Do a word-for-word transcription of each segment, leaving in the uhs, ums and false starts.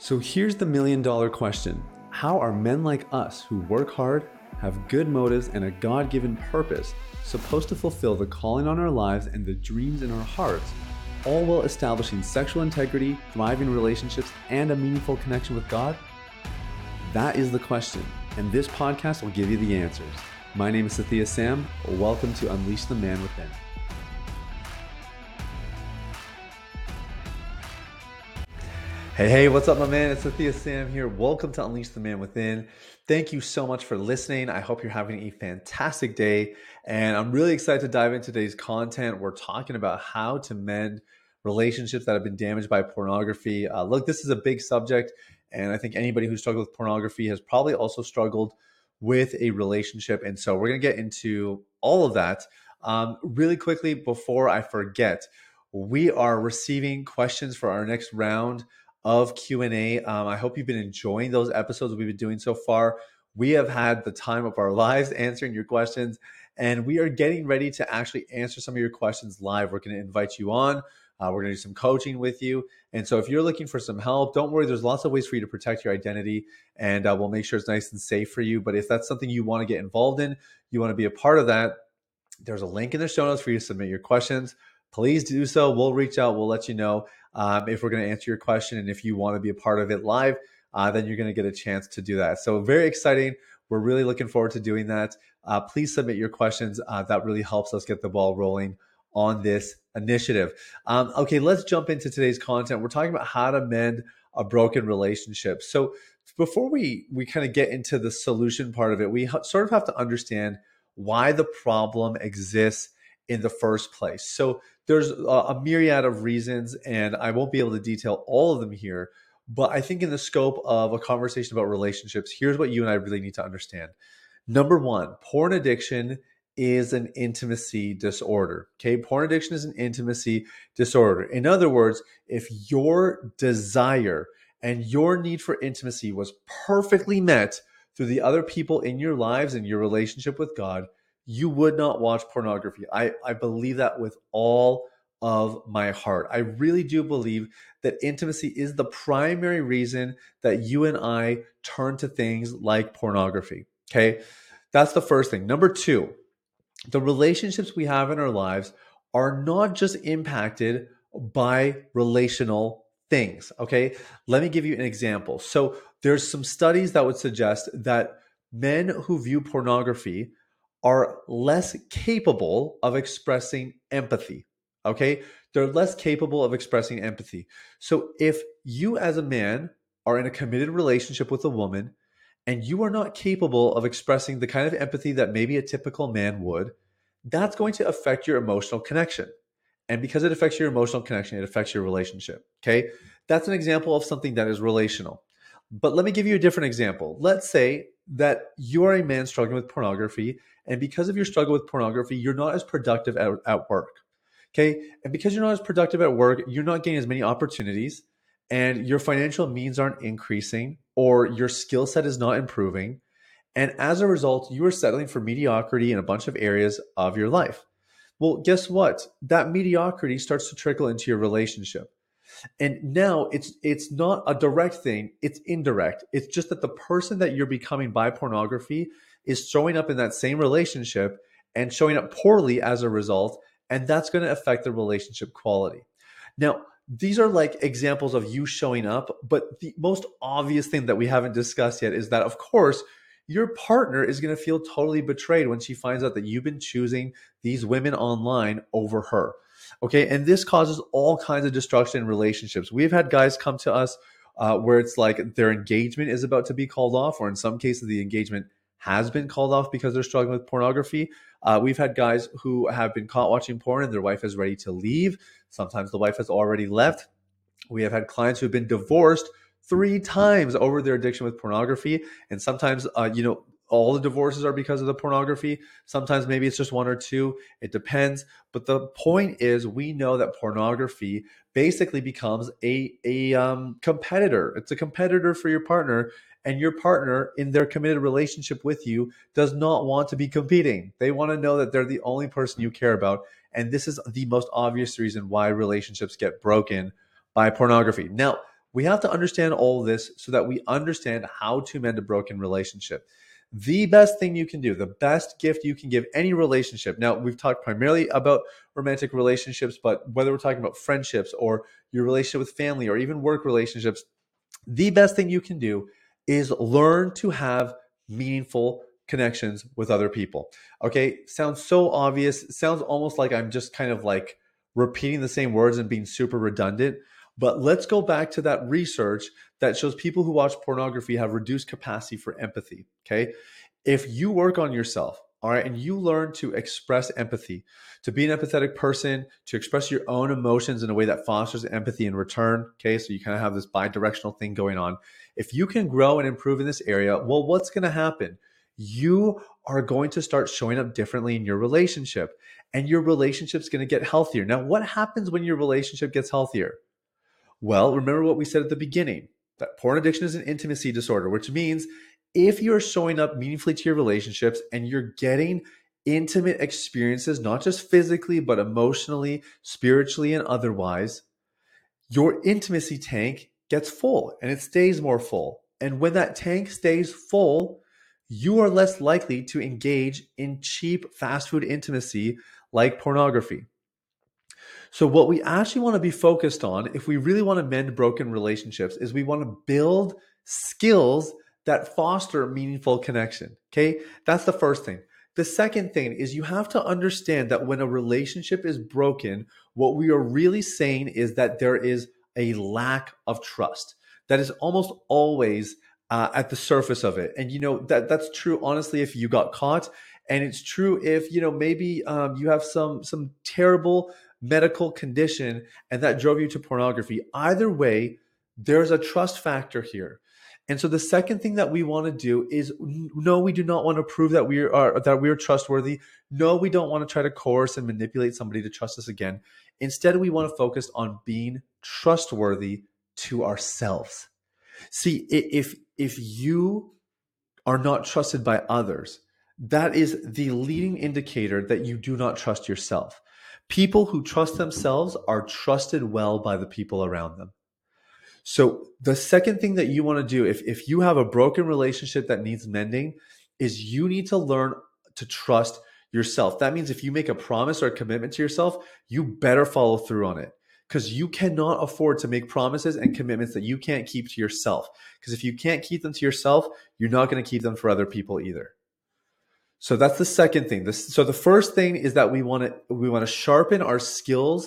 So here's the million dollar question. How are men like us who work hard, have good motives, and a God-given purpose supposed to fulfill the calling on our lives and the dreams in our hearts, all while establishing sexual integrity, thriving relationships, and a meaningful connection with God? That is the question, and this podcast will give you the answers. My name is Sathya Sam. Welcome to Unleash the Man Within. Hey, hey, what's up, my man? It's Sathya Sam here. Welcome to Unleash the Man Within. Thank you so much for listening. I hope you're having a fantastic day. And I'm really excited to dive into today's content. We're talking about how to mend relationships that have been damaged by pornography. Uh, look, this is a big subject. And I think anybody who struggled with pornography has probably also struggled with a relationship. And so we're going to get into all of that. Um, really quickly, before I forget, we are receiving questions for our next round of Q and A. Um, I hope you've been enjoying those episodes we've been doing so far. We have had the time of our lives answering your questions, and we are getting ready to actually answer some of your questions live. We're going to invite you on. Uh, we're going to do some coaching with you. And so if you're looking for some help, don't worry. There's lots of ways for you to protect your identity, and uh, we'll make sure it's nice and safe for you. But if that's something you want to get involved in, you want to be a part of that, there's a link in the show notes for you to submit your questions. Please do so. We'll reach out. We'll let you know um, if we're going to answer your question. And if you want to be a part of it live, uh, then you're going to get a chance to do that. So very exciting. We're really looking forward to doing that. Uh, please submit your questions. Uh, that really helps us get the ball rolling on this initiative. Um, okay, let's jump into today's content. We're talking about how to mend a broken relationship. So before we, we kind of get into the solution part of it, we ha- sort of have to understand why the problem exists in the first place. So there's a, a myriad of reasons, and I won't be able to detail all of them here, but I think in the scope of a conversation about relationships, here's what you and I really need to understand. Number one, porn addiction is an intimacy disorder. Okay, porn addiction is an intimacy disorder. In other words, if your desire and your need for intimacy was perfectly met through the other people in your lives and your relationship with God, you would not watch pornography. I, I believe that with all of my heart. I really do believe that intimacy is the primary reason that you and I turn to things like pornography. Okay, that's the first thing. Number two, the relationships we have in our lives are not just impacted by relational things. Okay, let me give you an example. So there's some studies that would suggest that men who view pornography are less capable of expressing empathy. Okay, they're less capable of expressing empathy. So if you as a man are in a committed relationship with a woman and you are not capable of expressing the kind of empathy that maybe a typical man would, that's going to affect your emotional connection. And because it affects your emotional connection, it affects your relationship. Okay, that's an example of something that is relational. But let me give you a different example. Let's say that you are a man struggling with pornography, and because of your struggle with pornography, you're not as productive at, at work. Okay, and because you're not as productive at work, you're not getting as many opportunities, and your financial means aren't increasing, or your skill set is not improving. And as a result, you are settling for mediocrity in a bunch of areas of your life. Well, guess what? That mediocrity starts to trickle into your relationship. And now it's it's not a direct thing, it's indirect. It's just that the person that you're becoming by pornography is showing up in that same relationship and showing up poorly as a result, and that's going to affect the relationship quality. Now, these are like examples of you showing up, but the most obvious thing that we haven't discussed yet is that, of course, your partner is going to feel totally betrayed when she finds out that you've been choosing these women online over her. Okay, and this causes all kinds of destruction in relationships. We've had guys come to us uh, where it's like their engagement is about to be called off, or in some cases, the engagement has been called off because they're struggling with pornography. Uh, we've had guys who have been caught watching porn and their wife is ready to leave. Sometimes the wife has already left. We have had clients who have been divorced three times over their addiction with pornography. And sometimes, uh, you know, all the divorces are because of the pornography. Sometimes maybe it's just one or two. It depends. But the point is, we know that pornography basically becomes a, a um, competitor. It's a competitor for your partner. And your partner in their committed relationship with you does not want to be competing. They want to know that they're the only person you care about. And this is the most obvious reason why relationships get broken by pornography. Now, We have to understand all of this so that we understand how to mend a broken relationship. The best thing you can do, the best gift you can give any relationship. Now, we've talked primarily about romantic relationships, but whether we're talking about friendships or your relationship with family or even work relationships, the best thing you can do is learn to have meaningful connections with other people. Okay, sounds so obvious. Sounds almost like I'm just kind of like repeating the same words and being super redundant. But let's go back to that research that shows people who watch pornography have reduced capacity for empathy. Okay, if you work on yourself, all right, and you learn to express empathy, to be an empathetic person, to express your own emotions in a way that fosters empathy in return. Okay, so you kind of have this bi-directional thing going on. If you can grow and improve in this area, well, what's going to happen? You are going to start showing up differently in your relationship, and your relationship's going to get healthier. Now, what happens when your relationship gets healthier? Well, remember what we said at the beginning, that porn addiction is an intimacy disorder, which means if you're showing up meaningfully to your relationships and you're getting intimate experiences, not just physically, but emotionally, spiritually, and otherwise, your intimacy tank gets full and it stays more full. And when that tank stays full, you are less likely to engage in cheap fast food intimacy like pornography. So what we actually want to be focused on, if we really want to mend broken relationships, is we want to build skills that foster meaningful connection. Okay, that's the first thing. The second thing is you have to understand that when a relationship is broken, what we are really saying is that there is a lack of trust. That is almost always uh, at the surface of it. And you know that that's true honestly if you got caught, and it's true if you know maybe um, you have some some terrible medical condition and that drove you to pornography. Either way, there's a trust factor here. And so the second thing that we want to do is no, we do not want to prove that we are that we are trustworthy. No, we don't want to try to coerce and manipulate somebody to trust us again. Instead, we want to focus on being trustworthy to ourselves. See, if if you are not trusted by others, that is the leading indicator that you do not trust yourself. People who trust themselves are trusted well by the people around them. So the second thing that you want to do, if, if you have a broken relationship that needs mending, is you need to learn to trust yourself. That means if you make a promise or a commitment to yourself, you better follow through on it, because you cannot afford to make promises and commitments that you can't keep to yourself. Because if you can't keep them to yourself, you're not going to keep them for other people either. So that's the second thing. This, so the first thing is that we want to we want to sharpen our skills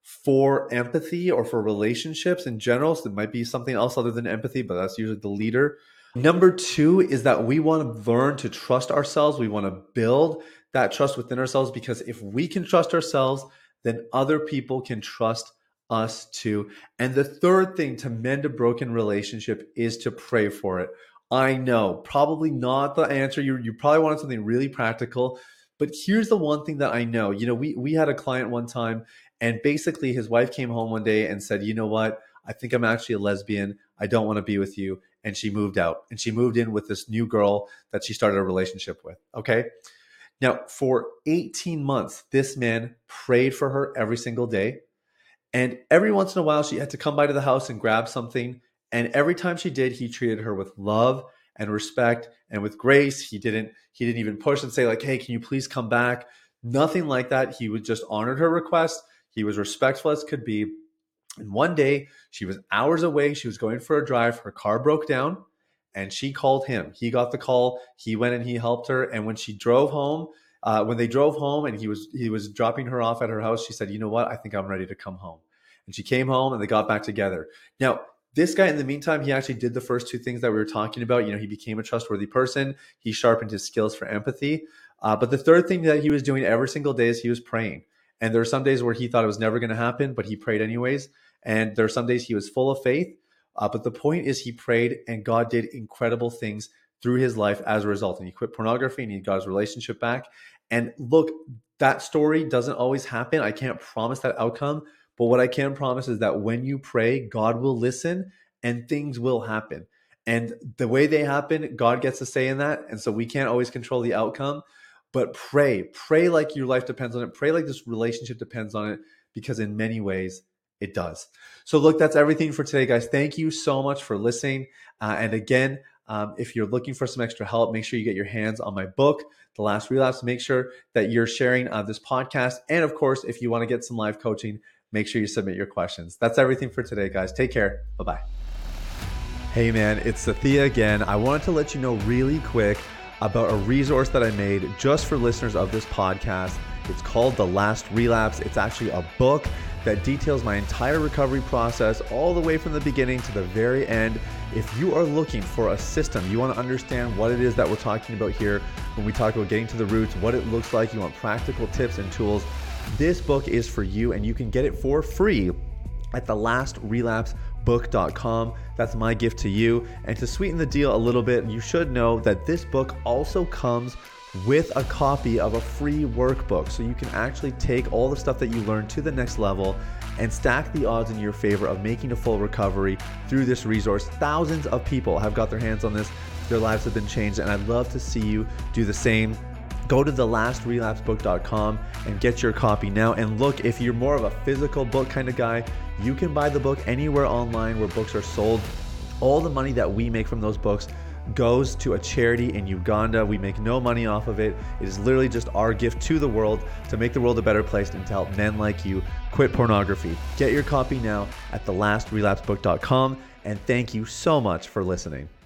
for empathy or for relationships in general. So it might be something else other than empathy, but that's usually the leader. Number two is that we want to learn to trust ourselves. We want to build that trust within ourselves, because if we can trust ourselves, then other people can trust us too. And the third thing to mend a broken relationship is to pray for it. I know, probably not the answer. You you probably wanted something really practical, but here's the one thing that I know. You know, we we had a client one time, and basically his wife came home one day and said, "You know what? I think I'm actually a lesbian. I don't want to be with you." And she moved out, and she moved in with this new girl that she started a relationship with. Okay. Now, for eighteen months, this man prayed for her every single day. And every once in a while, she had to come by to the house and grab something. And every time she did, he treated her with love and respect and with grace. He didn't, he didn't even push and say like, "Hey, can you please come back?" Nothing like that. He would just honored her request. He was respectful as could be. And one day she was hours away. She was going for a drive. Her car broke down and she called him. He got the call. He went and he helped her. And when she drove home, uh, when they drove home and he was he was dropping her off at her house, she said, "You know what? I think I'm ready to come home." And she came home and they got back together. Now, this guy, in the meantime, he actually did the first two things that we were talking about. You know, he became a trustworthy person. He sharpened his skills for empathy. Uh, but the third thing that he was doing every single day is he was praying. And there were some days where he thought it was never going to happen, but he prayed anyways. And there are some days he was full of faith. Uh, but the point is he prayed and God did incredible things through his life as a result. And he quit pornography and he got his relationship back. And look, that story doesn't always happen. I can't promise that outcome. But what I can promise is that when you pray, God will listen and things will happen. And the way they happen, God gets a say in that. And so we can't always control the outcome. But pray, pray like your life depends on it. Pray like this relationship depends on it, because in many ways, it does. So look, that's everything for today, guys. Thank you so much for listening. Uh, and again, um, if you're looking for some extra help, make sure you get your hands on my book, The Last Relapse. Make sure that you're sharing uh, this podcast. And of course, if you want to get some live coaching, make sure you submit your questions. That's everything for today, guys. Take care. Bye-bye. Hey man, it's Sathya again. I wanted to let you know really quick about a resource that I made just for listeners of this podcast. It's called The Last Relapse. It's actually a book that details my entire recovery process all the way from the beginning to the very end. If you are looking for a system, you want to understand what it is that we're talking about here when we talk about getting to the roots, what it looks like, you want practical tips and tools, this book is for you, and you can get it for free at the last relapse book dot com. That's my gift to you. And to sweeten the deal a little bit, you should know that this book also comes with a copy of a free workbook. So you can actually take all the stuff that you learned to the next level and stack the odds in your favor of making a full recovery through this resource. Thousands of people have got their hands on this. Their lives have been changed, and I'd love to see you do the same. Go to the last relapse book dot com and get your copy now. And look, if you're more of a physical book kind of guy, you can buy the book anywhere online where books are sold. All the money that we make from those books goes to a charity in Uganda. We make no money off of it. It is literally just our gift to the world to make the world a better place and to help men like you quit pornography. Get your copy now at the last relapse book dot com, and thank you so much for listening.